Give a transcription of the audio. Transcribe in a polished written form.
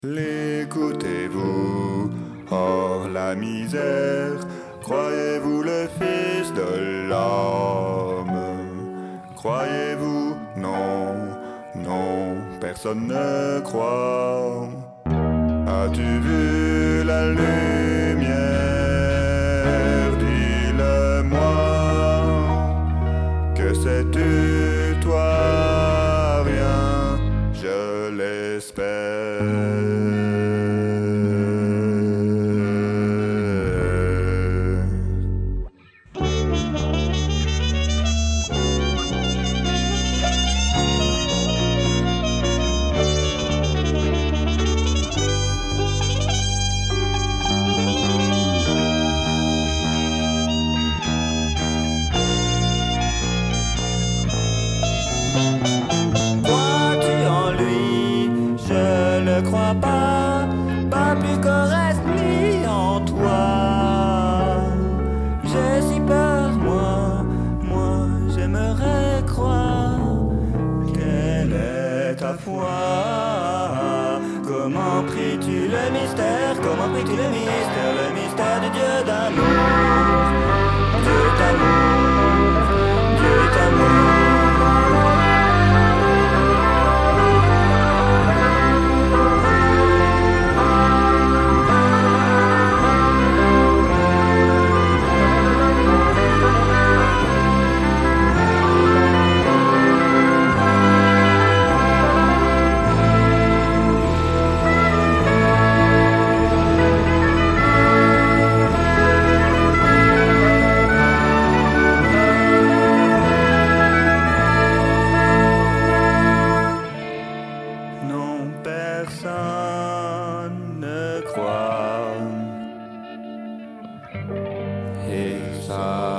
L'écoutez-vous, hors la misère, croyez-vous le Fils de l'homme? Croyez-vous? Non, non, personne ne croit. As-tu vu la lumière? Dis-le-moi. Que sais-tu, toi? Rien, je l'espère. Crois-tu en lui? Je ne crois pas plus qu'au reste ni en toi. J'ai si peur, moi j'aimerais croire. Quelle est ta foi? Comment pries-tu le mystère? Comment pries-tu le mystère du Dieu d'amour? Dieu d'amour, Dieu d'amour. Non, personne ne croit. Et ça